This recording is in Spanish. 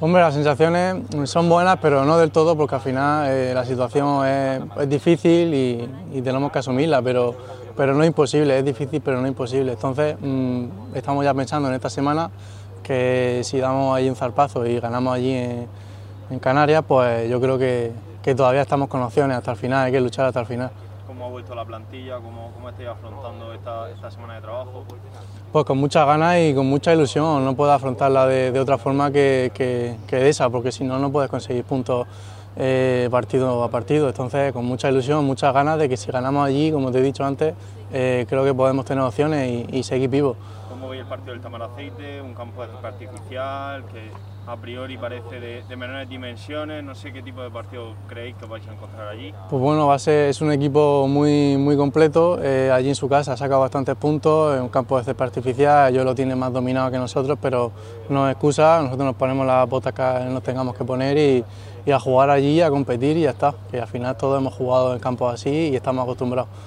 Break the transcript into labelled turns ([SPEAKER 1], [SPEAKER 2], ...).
[SPEAKER 1] Hombre, las sensaciones son buenas, pero no del todo, porque al final la situación es difícil y tenemos que asumirla, pero no es imposible, es difícil, pero no imposible. Entonces, estamos ya pensando en esta semana que si damos allí un zarpazo y ganamos allí en Canarias, pues yo creo que todavía estamos con opciones hasta el final, hay que luchar hasta el final.
[SPEAKER 2] ¿Cómo ha vuelto la plantilla? ¿Cómo estáis afrontando esta semana de trabajo?
[SPEAKER 1] Pues con muchas ganas y con mucha ilusión, no puedo afrontarla de otra forma que de esa, porque si no, no puedes conseguir puntos partido a partido. Entonces, con mucha ilusión, muchas ganas de que si ganamos allí, como te he dicho antes, creo que podemos tener opciones y seguir vivos.
[SPEAKER 2] ¿Cómo veis el partido del Tamaraceite? Un campo artificial que a priori parece de menores dimensiones, no sé qué tipo de partido creéis que vais a encontrar allí.
[SPEAKER 1] Pues bueno, es un equipo muy completo, allí en su casa ha sacado bastantes puntos, es un campo de césped artificial, ellos lo tienen más dominado que nosotros, pero no es excusa, nosotros nos ponemos las botas que nos tengamos que poner y a jugar allí, a competir y ya está, que al final todos hemos jugado en campos así y estamos acostumbrados.